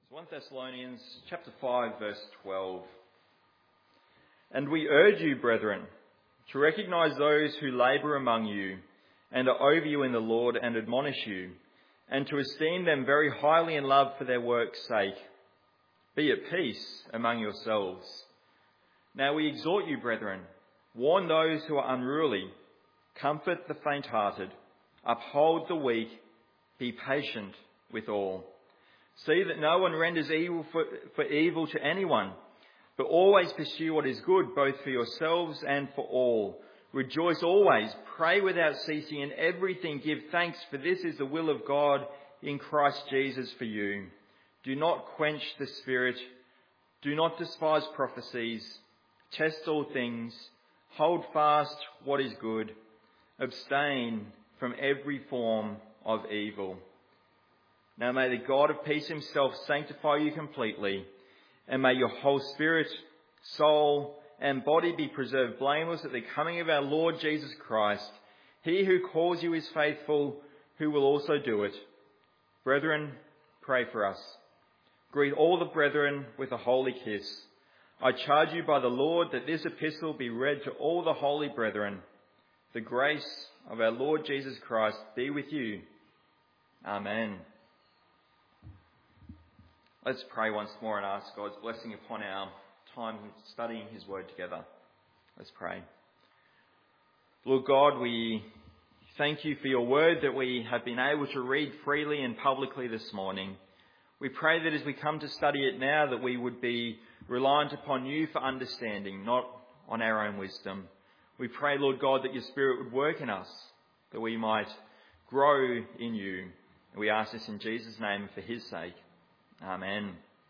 1 Thessalonians chapter 5, verse 12. And we urge you, brethren, to recognize those who labour among you and are over you in the Lord and admonish you, and to esteem them very highly in love for their work's sake. Be at peace among yourselves. Now we exhort you, brethren, warn those who are unruly, comfort the faint-hearted, uphold the weak, be patient with all. See that no one renders evil for evil to anyone, but always pursue what is good, both for yourselves and for all. Rejoice always, pray without ceasing, in everything give thanks, for this is the will of God in Christ Jesus for you. Do not quench the spirit, do not despise prophecies, test all things, hold fast what is good, abstain from every form of evil. Now may the God of peace himself sanctify you completely, and may your whole spirit, soul, and body be preserved blameless at the coming of our Lord Jesus Christ. He who calls you is faithful, who will also do it. Brethren, pray for us. Greet all the brethren with a holy kiss. I charge you by the Lord that this epistle be read to all the holy brethren. The grace of our Lord Jesus Christ be with you. Amen. Let's pray once more and ask God's blessing upon our time studying his word together. Let's pray. Lord God, we thank you for your word that we have been able to read freely and publicly this morning. We pray that as we come to study it now, that we would be reliant upon you for understanding, not on our own wisdom. We pray, Lord God, that your Spirit would work in us, that we might grow in you. And we ask this in Jesus' name and for his sake. Amen.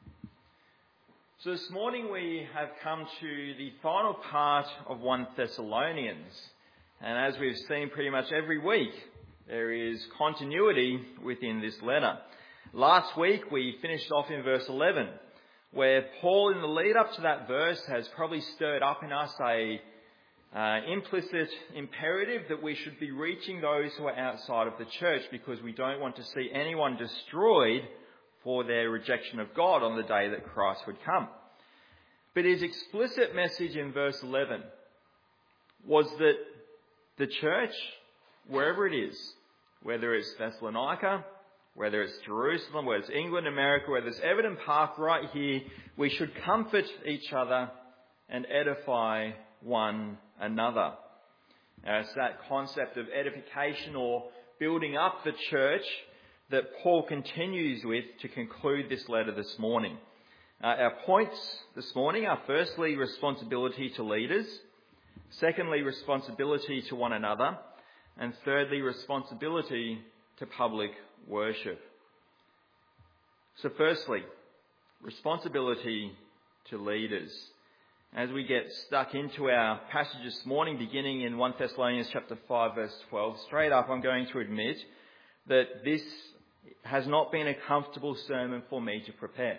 So this morning we have come to the final part of 1 Thessalonians. And as we've seen pretty much every week, there is continuity within this letter. Last week we finished off in verse 11, where Paul, in the lead up to that verse, has probably stirred up in us a implicit imperative that we should be reaching those who are outside of the church, because we don't want to see anyone destroyed for their rejection of God on the day that Christ would come. But his explicit message in verse 11 was that the church, wherever it is, whether it's Thessalonica, whether it's Jerusalem, whether it's England, America, whether it's Everton Park right here, we should comfort each other and edify one another. Now, it's that concept of edification or building up the church that Paul continues with to conclude this letter this morning. Our points this morning are firstly responsibility to leaders, secondly responsibility to one another, and thirdly responsibility to public worship. So firstly, responsibility to leaders. As we get stuck into our passage this morning, beginning in 1 Thessalonians chapter 5 verse 12, straight up I'm going to admit that this has not been a comfortable sermon for me to prepare.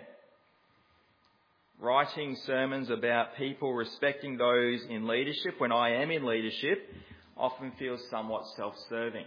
Writing sermons about people respecting those in leadership when I am in leadership often feels somewhat self-serving.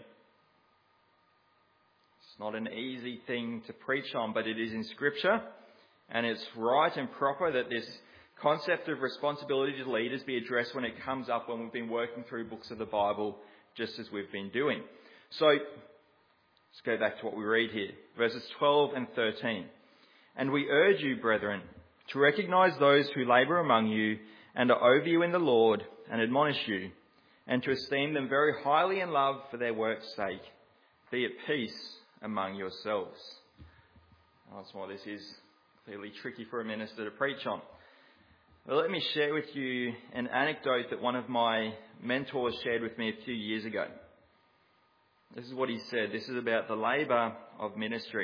It's not an easy thing to preach on, but it is in Scripture, and it's right and proper that this concept of responsibility to leaders be addressed when it comes up when we've been working through books of the Bible, just as we've been doing. So, let's go back to what we read here, verses 12 and 13. And we urge you, brethren, to recognize those who labour among you and are over you in the Lord and admonish you, and to esteem them very highly in love for their work's sake. Be at peace among yourselves. Once more, this is clearly tricky for a minister to preach on. Well, let me share with you an anecdote that one of my mentors shared with me a few years ago. This is what he said. This is about the labour of ministry.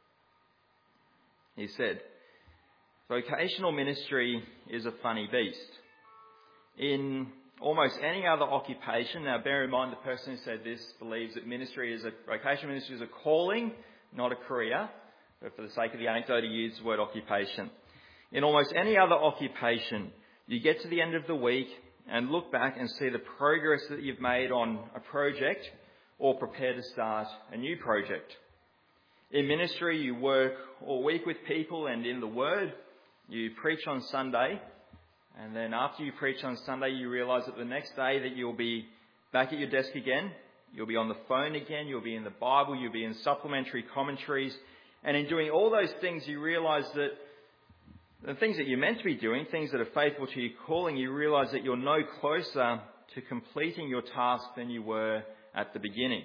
He said, vocational ministry is a funny beast. In almost any other occupation, now bear in mind the person who said this believes that vocational ministry is a calling, not a career. But for the sake of the anecdote, he used the word occupation. In almost any other occupation, you get to the end of the week and look back and see the progress that you've made on a project or prepare to start a new project. In ministry, you work all week with people and in the Word. You preach on Sunday, and then after you preach on Sunday, you realise that the next day that you'll be back at your desk again. You'll be on the phone again. You'll be in the Bible. You'll be in supplementary commentaries. And in doing all those things, you realise that the things that you're meant to be doing, things that are faithful to your calling, you realise that you're no closer to completing your task than you were at the beginning.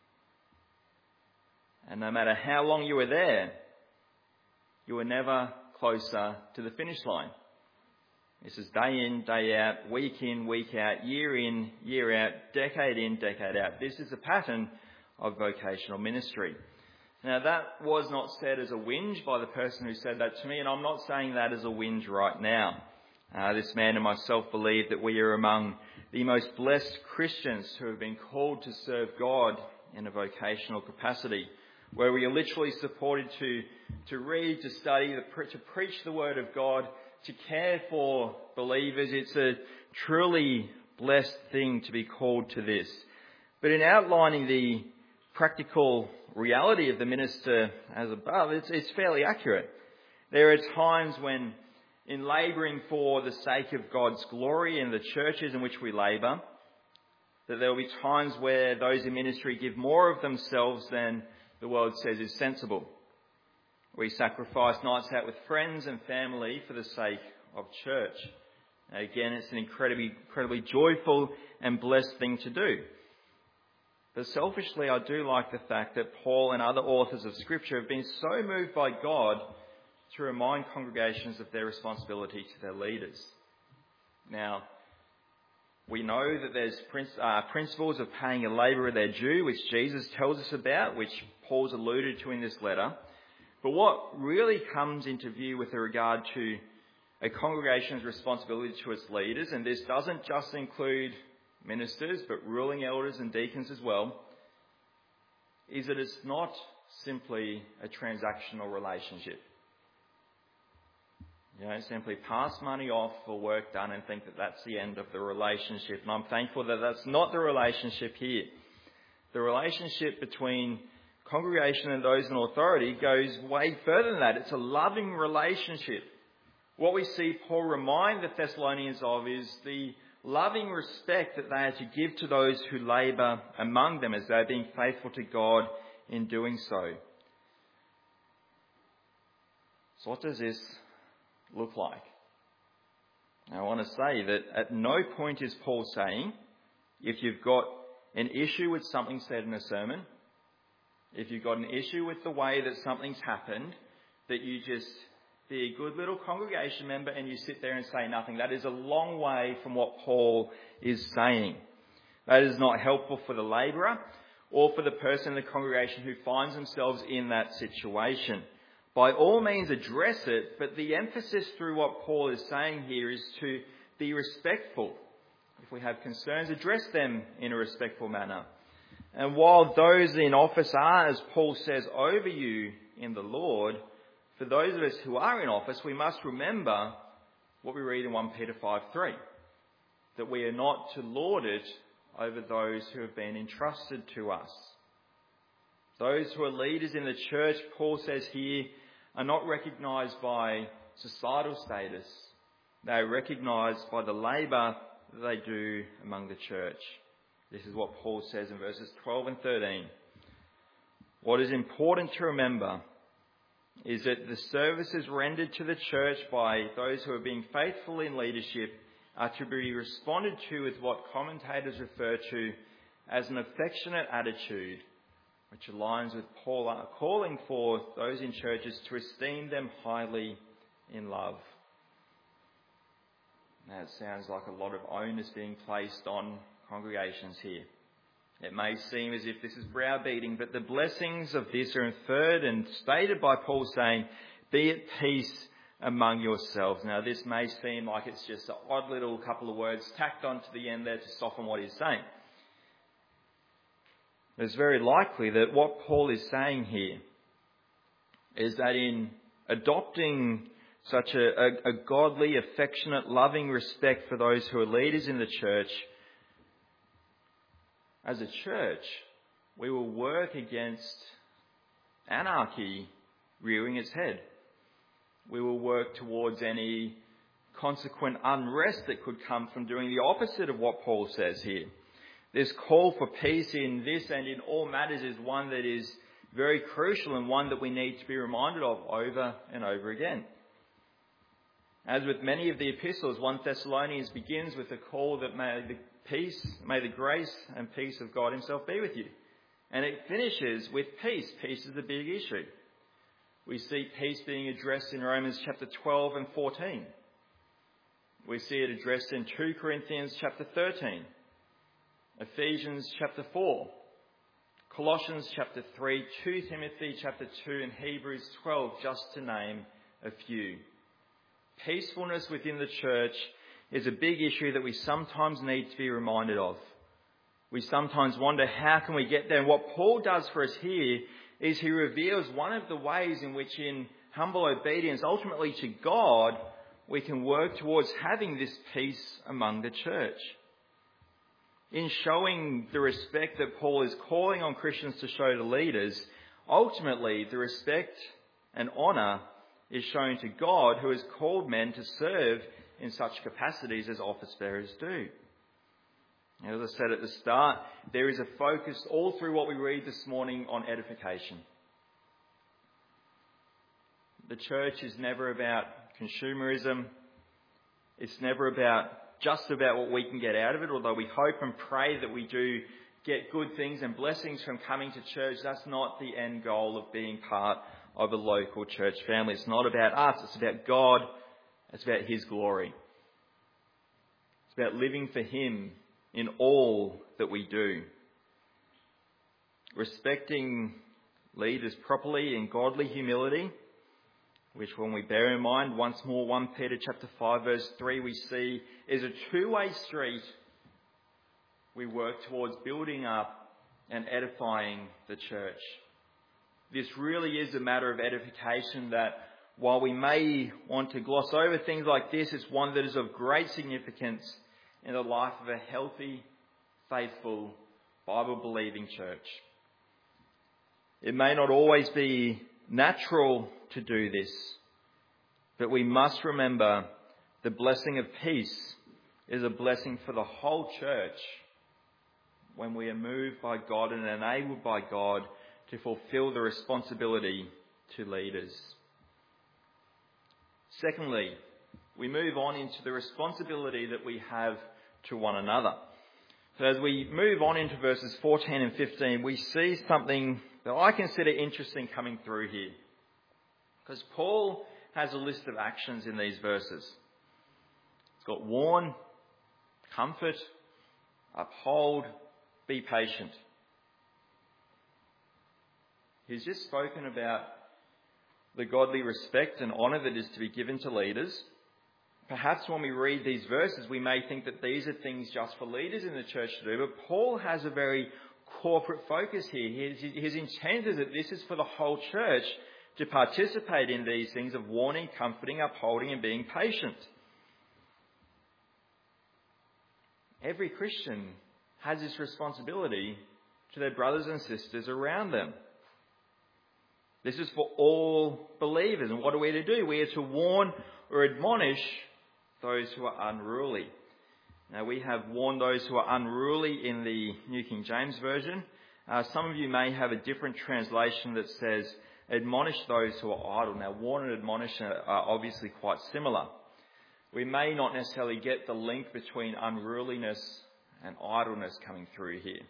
And no matter how long you were there, you were never closer to the finish line. This is day in, day out, week in, week out, year in, year out, decade in, decade out. This is a pattern of vocational ministry. Now, that was not said as a whinge by the person who said that to me, and I'm not saying that as a whinge right now. This man and myself believe that we are among the most blessed Christians who have been called to serve God in a vocational capacity, where we are literally supported to read, to study, to preach the Word of God, to care for believers. It's a truly blessed thing to be called to this. But in outlining the practical reality of the minister as above, it's fairly accurate. There are times when, in labouring for the sake of God's glory in the churches in which we labour, that there will be times where those in ministry give more of themselves than the world says is sensible. We sacrifice nights out with friends and family for the sake of church. Again, it's an incredibly joyful and blessed thing to do. But selfishly, I do like the fact that Paul and other authors of Scripture have been so moved by God to remind congregations of their responsibility to their leaders. Now, we know that there's principles of paying a labourer their due, which Jesus tells us about, which Paul's alluded to in this letter. But what really comes into view with regard to a congregation's responsibility to its leaders, and this doesn't just include ministers, but ruling elders and deacons as well, is that it's not simply a transactional relationship. You don't simply pass money off for work done and think that that's the end of the relationship. And I'm thankful that that's not the relationship here. The relationship between congregation and those in authority goes way further than that. It's a loving relationship. What we see Paul remind the Thessalonians of is the loving respect that they are to give to those who labour among them as they are being faithful to God in doing so. So what does this look like? Now, I want to say that at no point is Paul saying, if you've got an issue with something said in a sermon, if you've got an issue with the way that something's happened, that you just be a good little congregation member and you sit there and say nothing. That is a long way from what Paul is saying. That is not helpful for the labourer or for the person in the congregation who finds themselves in that situation. By all means address it, but the emphasis through what Paul is saying here is to be respectful. If we have concerns, address them in a respectful manner. And while those in office are, as Paul says, over you in the Lord, for those of us who are in office, we must remember what we read in 1 Peter 5:3, that we are not to lord it over those who have been entrusted to us. Those who are leaders in the church, Paul says here, are not recognised by societal status. They are recognised by the labour that they do among the church. This is what Paul says in verses 12 and 13. What is important to remember is that the services rendered to the church by those who are being faithful in leadership are to be responded to with what commentators refer to as an affectionate attitude, which aligns with Paul calling for those in churches to esteem them highly in love. Now, it sounds like a lot of onus being placed on congregations here. It may seem as if this is browbeating, but the blessings of this are inferred and stated by Paul saying, be at peace among yourselves. Now, this may seem like it's just an odd little couple of words tacked onto the end there to soften what he's saying. It's very likely that what Paul is saying here is that in adopting such a godly, affectionate, loving respect for those who are leaders in the church, as a church, we will work against anarchy rearing its head. We will work towards any consequent unrest that could come from doing the opposite of what Paul says here. This call for peace in this and in all matters is one that is very crucial and one that we need to be reminded of over and over again. As with many of the epistles, 1 Thessalonians begins with a call that may the grace and peace of God himself be with you. And it finishes with peace. Peace is the big issue. We see peace being addressed in Romans chapter 12 and 14. We see it addressed in 2 Corinthians chapter 13, Ephesians chapter 4, Colossians chapter 3, 2 Timothy chapter 2 and Hebrews 12, just to name a few. Peacefulness within the church is a big issue that we sometimes need to be reminded of. We sometimes wonder, how can we get there? And what Paul does for us here is he reveals one of the ways in which, in humble obedience, ultimately to God, we can work towards having this peace among the church. In showing the respect that Paul is calling on Christians to show to leaders, ultimately the respect and honour is shown to God, who has called men to serve in such capacities as office bearers do. As I said at the start, there is a focus all through what we read this morning on edification. The church is never about consumerism. It's never just about what we can get out of it, although we hope and pray that we do get good things and blessings from coming to church. That's not the end goal of being part of a local church family. It's not about us. It's about God. It's about his glory. It's about living for him in all that we do. Respecting leaders properly in godly humility, which when we bear in mind once more 1 Peter chapter 5 verse 3 we see is a two-way street. We work towards building up and edifying the church. This really is a matter of edification that, while we may want to gloss over things like this, it's one that is of great significance in the life of a healthy, faithful, Bible-believing church. It may not always be natural to do this, but we must remember the blessing of peace is a blessing for the whole church when we are moved by God and enabled by God to fulfill the responsibility to leaders. Secondly, we move on into the responsibility that we have to one another. So as we move on into verses 14 and 15, we see something that I consider interesting coming through here. Because Paul has a list of actions in these verses. It's got warn, comfort, uphold, be patient. He's just spoken about the godly respect and honour that is to be given to leaders. Perhaps when we read these verses, we may think that these are things just for leaders in the church to do, but Paul has a very corporate focus here. His intent is that this is for the whole church to participate in these things of warning, comforting, upholding and being patient. Every Christian has this responsibility to their brothers and sisters around them. This is for all believers. And what are we to do? We are to warn or admonish those who are unruly. Now, we have warned those who are unruly in the New King James Version. Some of you may have a different translation that says, admonish those who are idle. Now, warn and admonish are obviously quite similar. We may not necessarily get the link between unruliness and idleness coming through here.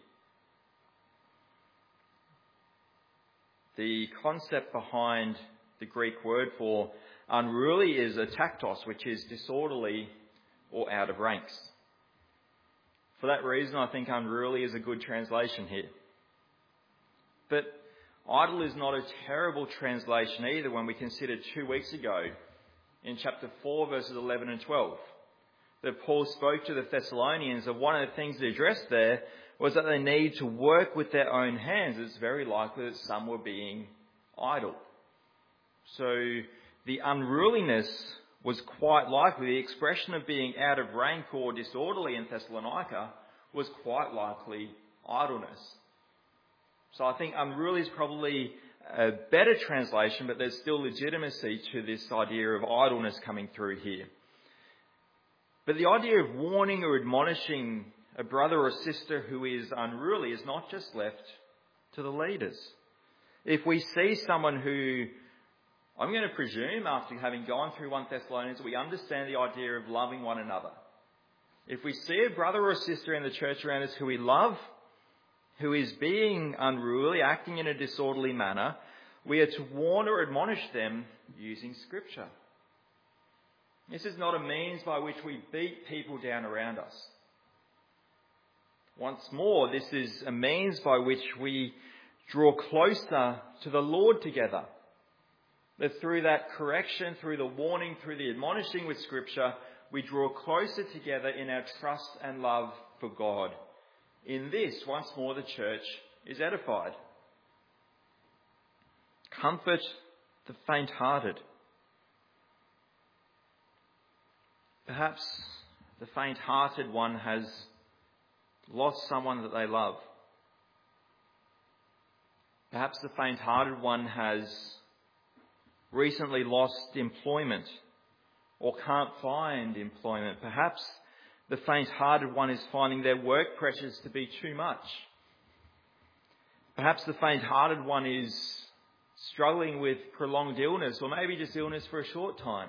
The concept behind the Greek word for unruly is ataktos, which is disorderly or out of ranks. For that reason, I think unruly is a good translation here. But idle is not a terrible translation either when we considered 2 weeks ago in chapter 4 verses 11 and 12 that Paul spoke to the Thessalonians of one of the things he addressed there was that they need to work with their own hands. It's very likely that some were being idle. So the unruliness was quite likely, the expression of being out of rank or disorderly in Thessalonica was quite likely idleness. So I think unruly is probably a better translation, but there's still legitimacy to this idea of idleness coming through here. But the idea of warning or admonishing a brother or sister who is unruly is not just left to the leaders. If we see someone who, I'm going to presume after having gone through 1 Thessalonians, we understand the idea of loving one another. If we see a brother or sister in the church around us who we love, who is being unruly, acting in a disorderly manner, we are to warn or admonish them using Scripture. This is not a means by which we beat people down around us. Once more, this is a means by which we draw closer to the Lord together. That through that correction, through the warning, through the admonishing with Scripture, we draw closer together in our trust and love for God. In this, once more, the church is edified. Comfort the faint-hearted. Perhaps the faint-hearted one has lost someone that they love. Perhaps the faint-hearted one has recently lost employment or can't find employment. Perhaps the faint-hearted one is finding their work pressures to be too much. Perhaps the faint-hearted one is struggling with prolonged illness, or maybe just illness for a short time.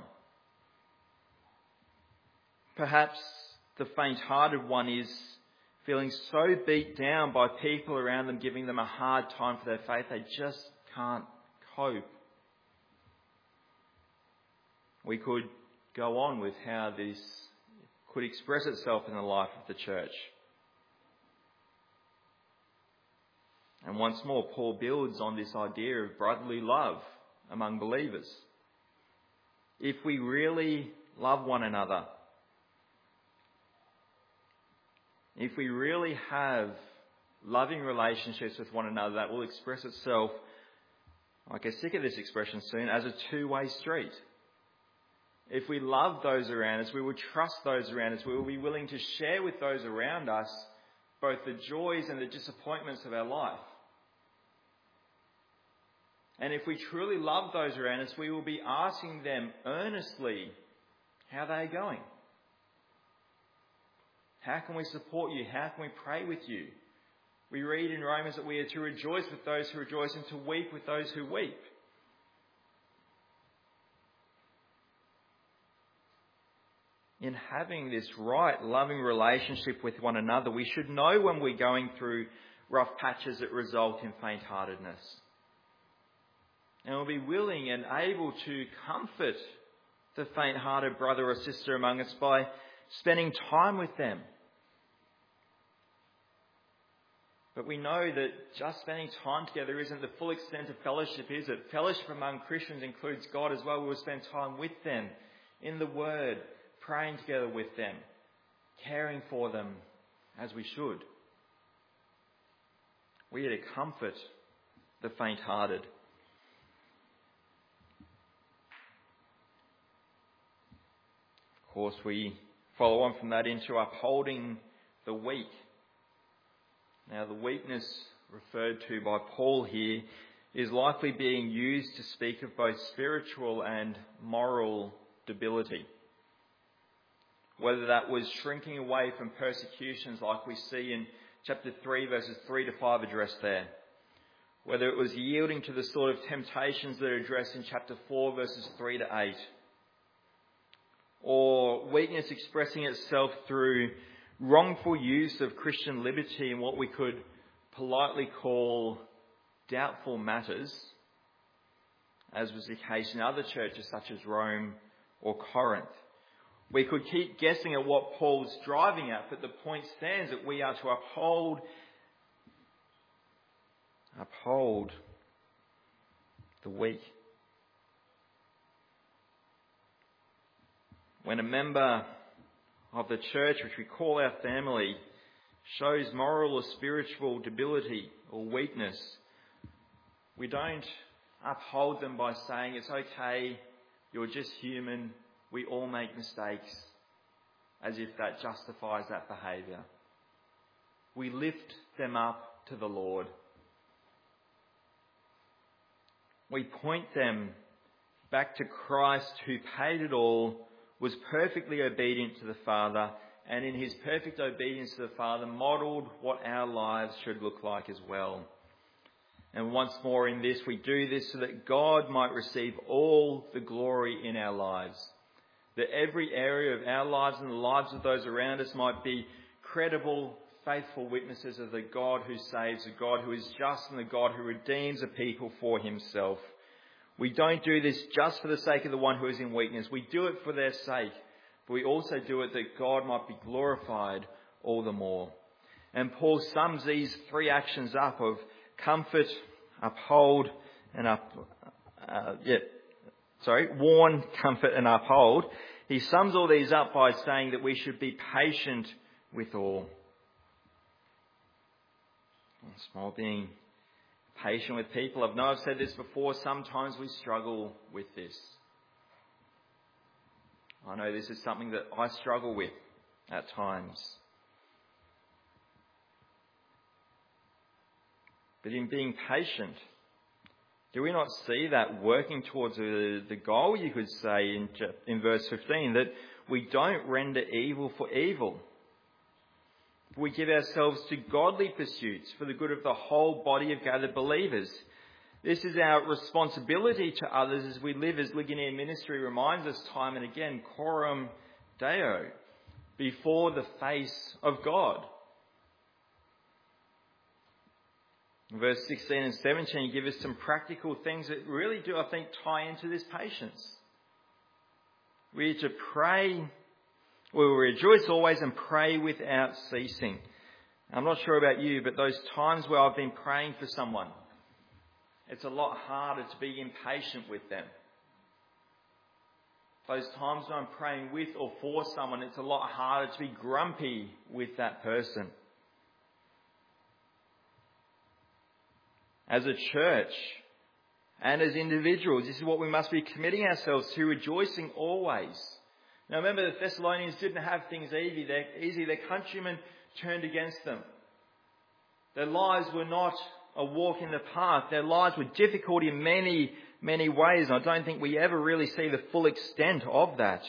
Perhaps the faint-hearted one is feeling so beat down by people around them giving them a hard time for their faith, they just can't cope. We could go on with how this could express itself in the life of the church. And once more, Paul builds on this idea of brotherly love among believers. If we really love one another, if we really have loving relationships with one another, that will express itself, I get sick of this expression soon, as a two-way street. If we love those around us, we will trust those around us. We will be willing to share with those around us both the joys and the disappointments of our life. And if we truly love those around us, we will be asking them earnestly how they are going. How can we support you? How can we pray with you? We read in Romans that we are to rejoice with those who rejoice and to weep with those who weep. In having this right, loving relationship with one another, we should know when we're going through rough patches that result in faint-heartedness. And we'll be willing and able to comfort the faint-hearted brother or sister among us by spending time with them. But we know that just spending time together isn't the full extent of fellowship, is it? Fellowship among Christians includes God as well. We will spend time with them in the Word, praying together with them, caring for them as we should. We are to comfort the faint-hearted. Of course, we follow on from that into upholding the weak. Now, the weakness referred to by Paul here is likely being used to speak of both spiritual and moral debility. Whether that was shrinking away from persecutions like we see in chapter 3 verses 3 to 5 addressed there. Whether it was yielding to the sort of temptations that are addressed in chapter 4 verses 3 to 8. Or weakness expressing itself through wrongful use of Christian liberty in what we could politely call doubtful matters, as was the case in other churches such as Rome or Corinth. We could keep guessing at what Paul's driving at, but the point stands that we are to uphold the weak. When a member of the church, which we call our family, shows moral or spiritual debility or weakness, we don't uphold them by saying, it's okay, you're just human, we all make mistakes, as if that justifies that behaviour. We lift them up to the Lord. We point them back to Christ, who paid it all, was perfectly obedient to the Father, and in his perfect obedience to the Father modelled what our lives should look like as well. And once more in this, we do this so that God might receive all the glory in our lives. That every area of our lives and the lives of those around us might be credible, faithful witnesses of the God who saves, the God who is just, and the God who redeems a people for himself. We don't do this just for the sake of the one who is in weakness. We do it for their sake, but we also do it that God might be glorified all the more. And Paul sums these three actions up of comfort, uphold, and warn, comfort, and uphold. He sums all these up by saying that we should be patient with all. Once more, being patient with people. I know I've said this before, sometimes we struggle with this. I know this is something that I struggle with at times. But in being patient, do we not see that working towards the goal, you could say, in verse 15, that we don't render evil for evil? We give ourselves to godly pursuits for the good of the whole body of gathered believers. This is our responsibility to others as we live, as Ligonier Ministry reminds us time and again, coram Deo, before the face of God. In verse 16 and 17 give us some practical things that really do, I think, tie into this patience. We are to pray, we will rejoice always and pray without ceasing. I'm not sure about you, but those times where I've been praying for someone, it's a lot harder to be impatient with them. Those times when I'm praying with or for someone, it's a lot harder to be grumpy with that person. As a church and as individuals, this is what we must be committing ourselves to, rejoicing always. Now remember, the Thessalonians didn't have things easy. Their countrymen turned against them. Their lives were not a walk in the park. Their lives were difficult in many, many ways. I don't think we ever really see the full extent of that.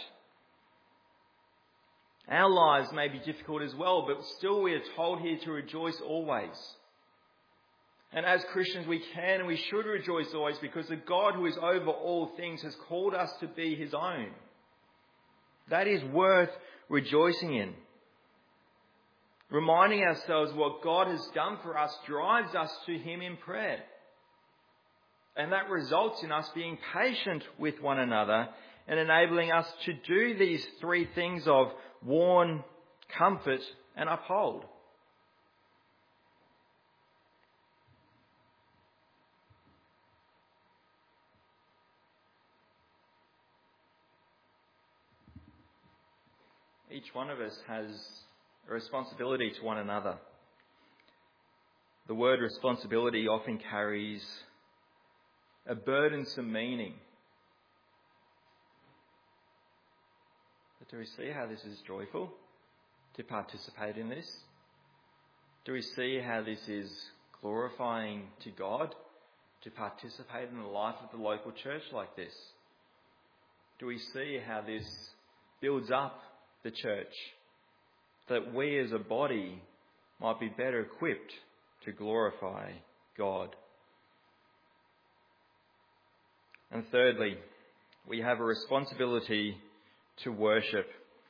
Our lives may be difficult as well, but still we are told here to rejoice always. And as Christians, we can and we should rejoice always because the God who is over all things has called us to be his own. That is worth rejoicing in. Reminding ourselves what God has done for us drives us to him in prayer. And that results in us being patient with one another and enabling us to do these three things of warn, comfort, and uphold. Each one of us has a responsibility to one another. The word responsibility often carries a burdensome meaning. But do we see how this is joyful to participate in this? Do we see how this is glorifying to God to participate in the life of the local church like this? Do we see how this builds up the church, that we as a body might be better equipped to glorify God? And thirdly, we have a responsibility to worship.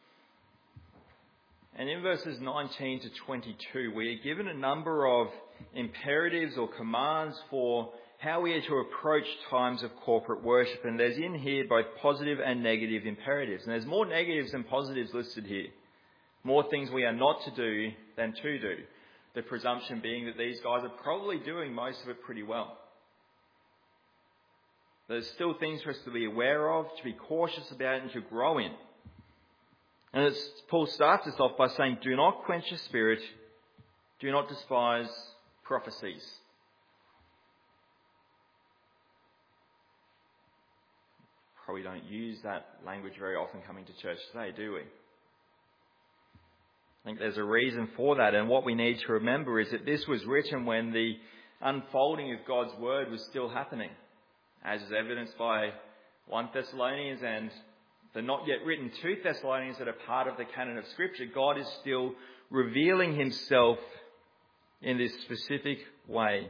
And in verses 19 to 22, we are given a number of imperatives or commands for how we are to approach times of corporate worship. And there's in here both positive and negative imperatives. And there's more negatives than positives listed here. More things we are not to do than to do. The presumption being that these guys are probably doing most of it pretty well. There's still things for us to be aware of, to be cautious about, and to grow in. And Paul starts us off by saying, do not quench your spirit, do not despise prophecies. Probably don't use that language very often coming to church today, do we? I think there's a reason for that, and what we need to remember is that this was written when the unfolding of God's word was still happening. as is evidenced by 1 Thessalonians and the not yet written 2 Thessalonians that are part of the canon of Scripture, God is still revealing himself in this specific way.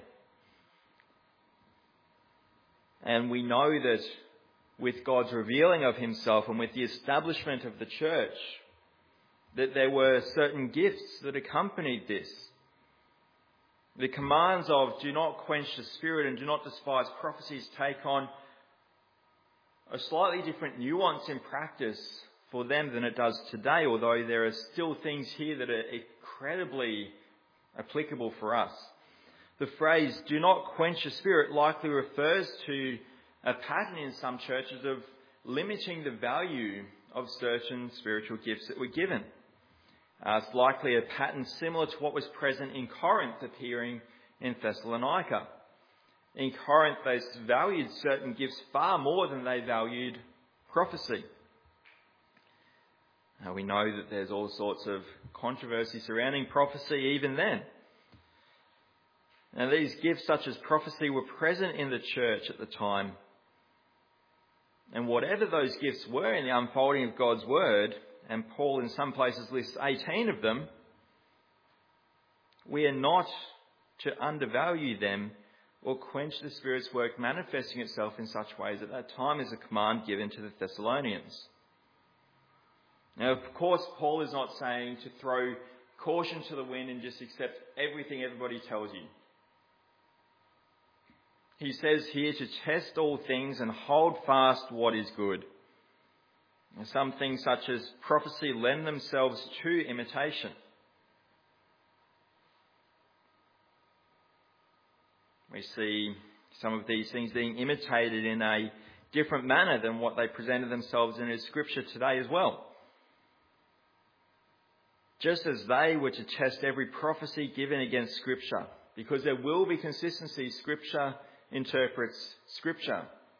And we know that with God's revealing of himself and with the establishment of the church, that there were certain gifts that accompanied this. The commands of do not quench the spirit and do not despise prophecies take on a slightly different nuance in practice for them than it does today, although there are still things here that are incredibly applicable for us. The phrase do not quench the spirit likely refers to a pattern in some churches of limiting the value of certain spiritual gifts that were given. It's likely a pattern similar to what was present in Corinth appearing in Thessalonica. In Corinth, they valued certain gifts far more than they valued prophecy. Now, we know that there's all sorts of controversy surrounding prophecy even then. Now, these gifts such as prophecy were present in the church at the time. And whatever those gifts were in the unfolding of God's word, and Paul in some places lists 18 of them, we are not to undervalue them or quench the Spirit's work manifesting itself in such ways at that time is a command given to the Thessalonians. Now, of course, Paul is not saying to throw caution to the wind and just accept everything everybody tells you. He says here to test all things and hold fast what is good. Some things such as prophecy lend themselves to imitation. We see some of these things being imitated in a different manner than what they presented themselves in Scripture today as well. Just as they were to test every prophecy given against Scripture, because there will be consistency, Scripture interprets Scripture,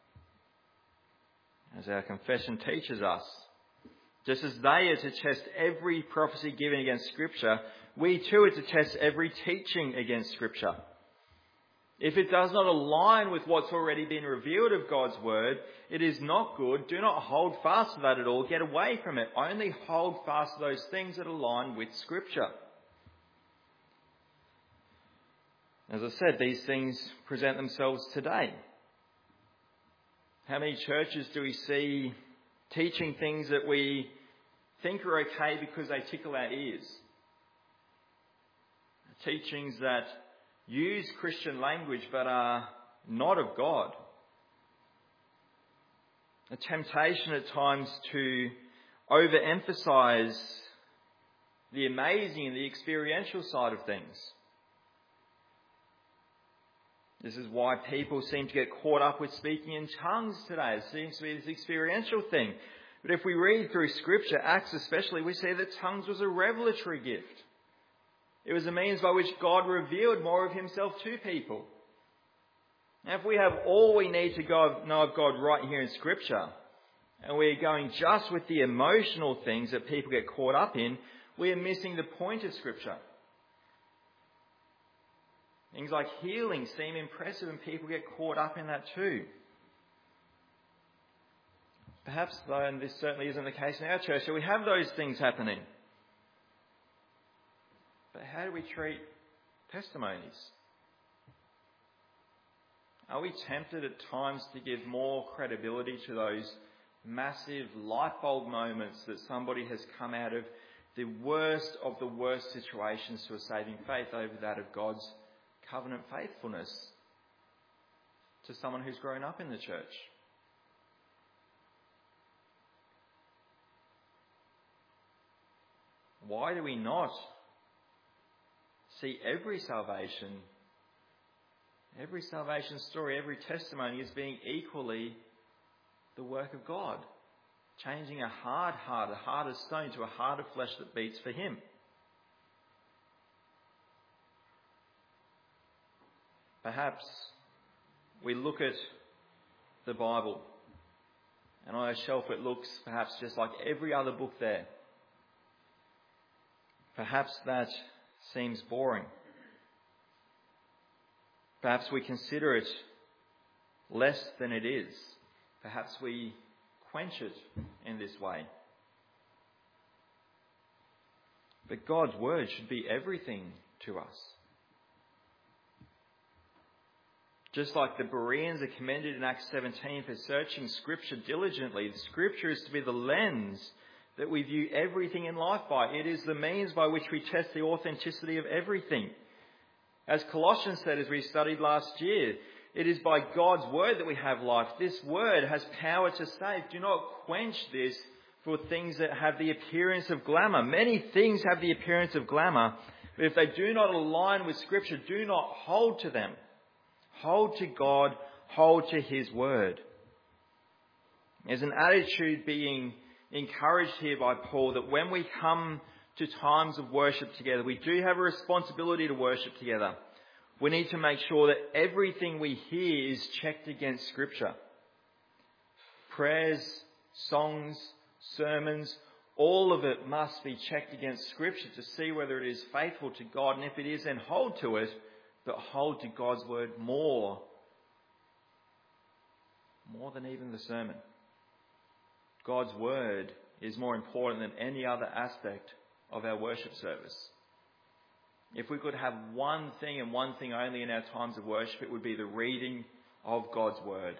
as our confession teaches us. Just as they are to test every prophecy given against Scripture, we too are to test every teaching against Scripture. If it does not align with what's already been revealed of God's word, it is not good. Do not hold fast to that at all. Get away from it. Only hold fast to those things that align with Scripture. As I said, these things present themselves today. How many churches do we see teaching things that we think are okay because they tickle our ears? Teachings that use Christian language but are not of God. A temptation at times to overemphasize the amazing and the experiential side of things. This is why people seem to get caught up with speaking in tongues today. It seems to be this experiential thing. But if we read through Scripture, Acts especially, we see that tongues was a revelatory gift. It was a means by which God revealed more of himself to people. Now, if we have all we need to know of God right here in Scripture, and we're going just with the emotional things that people get caught up in, we are missing the point of Scripture. Things like healing seem impressive and people get caught up in that too. Perhaps, though, and this certainly isn't the case in our church, so we have those things happening. But how do we treat testimonies? Are we tempted at times to give more credibility to those massive light bulb moments that somebody has come out of the worst of the worst situations to a saving faith over that of God's covenant faithfulness to someone who's grown up in the church? Why do we not see every salvation story, every testimony as being equally the work of God, changing a hard heart, a heart of stone, to a heart of flesh that beats for him? Perhaps we look at the Bible and on a shelf it looks perhaps just like every other book there. Perhaps that seems boring. Perhaps we consider it less than it is. Perhaps we quench it in this way. But God's word should be everything to us. Just like the Bereans are commended in Acts 17 for searching Scripture diligently, the Scripture is to be the lens that we view everything in life by. It is the means by which we test the authenticity of everything. As Colossians said as we studied last year, it is by God's word that we have life. This word has power to save. Do not quench this for things that have the appearance of glamour. Many things have the appearance of glamour, but if they do not align with Scripture, do not hold to them. Hold to God, hold to His word. There's an attitude being encouraged here by Paul that when we come to times of worship together, we do have a responsibility to worship together. We need to make sure that everything we hear is checked against Scripture. Prayers, songs, sermons, all of it must be checked against Scripture to see whether it is faithful to God. And if it is, then hold to it, but hold to God's word more than even the sermon. God's word is more important than any other aspect of our worship service. If we could have one thing and one thing only in our times of worship, it would be the reading of God's word.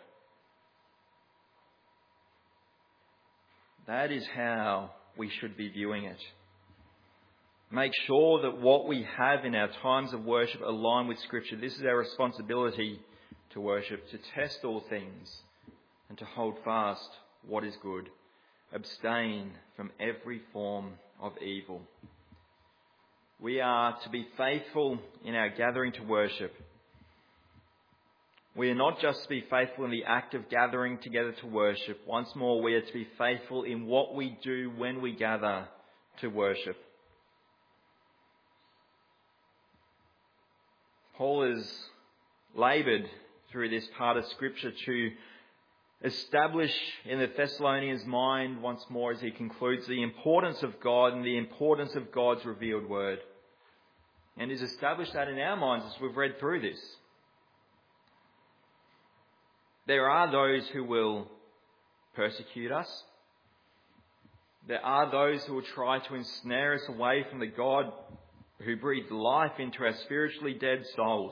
That is how we should be viewing it. Make sure that what we have in our times of worship align with Scripture. This is our responsibility to worship, to test all things and to hold fast what is good. Abstain from every form of evil. We are to be faithful in our gathering to worship. We are not just to be faithful in the act of gathering together to worship. Once more, we are to be faithful in what we do when we gather to worship. Paul has laboured through this part of Scripture to establish in the Thessalonians' mind once more as he concludes the importance of God and the importance of God's revealed word. And he's established that in our minds as we've read through this. There are those who will persecute us. There are those who will try to ensnare us away from the God who breathed life into our spiritually dead souls.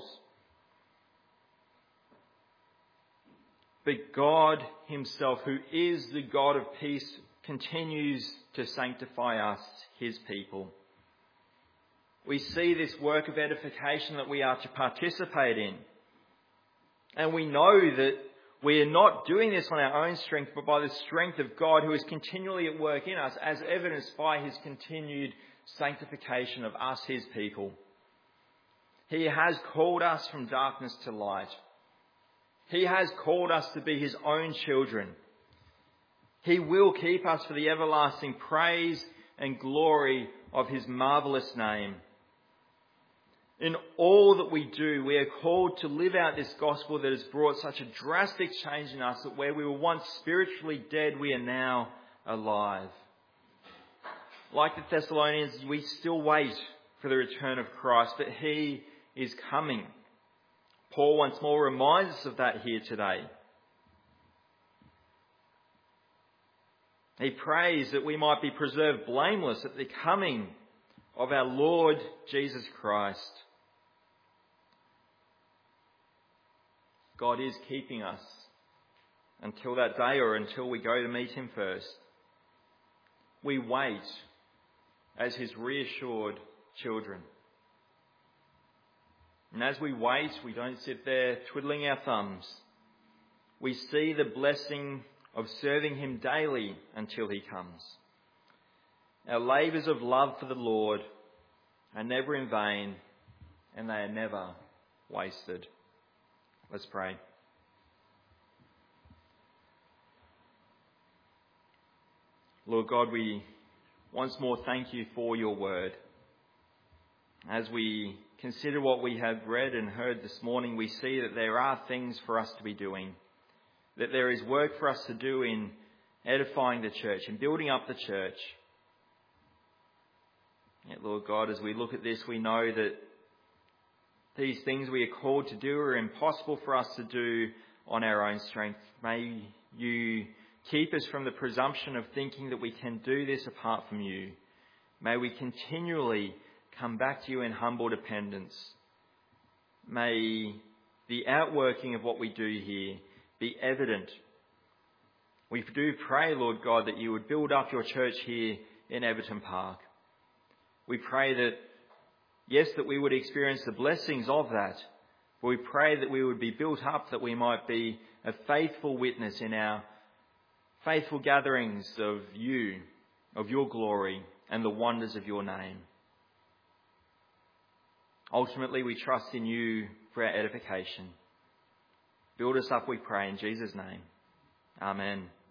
But God Himself, who is the God of peace, continues to sanctify us, His people. We see this work of edification that we are to participate in. And we know that we are not doing this on our own strength, but by the strength of God who is continually at work in us, as evidenced by His continued sanctification of us, His people. He has called us from darkness to light. He has called us to be His own children. He will keep us for the everlasting praise and glory of His marvellous name. In all that we do, we are called to live out this gospel that has brought such a drastic change in us that where we were once spiritually dead, we are now alive. Like the Thessalonians, we still wait for the return of Christ, but He is coming. Paul once more reminds us of that here today. He prays that we might be preserved blameless at the coming of our Lord Jesus Christ. God is keeping us until that day, or until we go to meet Him first. We wait as His reassured children. And as we wait, we don't sit there twiddling our thumbs. We see the blessing of serving Him daily until He comes. Our labours of love for the Lord are never in vain, and they are never wasted. Let's pray. Lord God, we once more thank You for Your word. As we consider what we have read and heard this morning, we see that there are things for us to be doing, that there is work for us to do in edifying the church and building up the church. Yet, Lord God, as we look at this, we know that these things we are called to do are impossible for us to do on our own strength. May you keep us from the presumption of thinking that we can do this apart from you. May we continually come back to you in humble dependence. May the outworking of what we do here be evident. We do pray, Lord God, that you would build up your church here in Everton Park. We pray that, yes, that we would experience the blessings of that, but we pray that we would be built up, that we might be a faithful witness in our faithful gatherings of you, of your glory, and the wonders of your name. Ultimately, we trust in you for our edification. Build us up, we pray, in Jesus' name. Amen.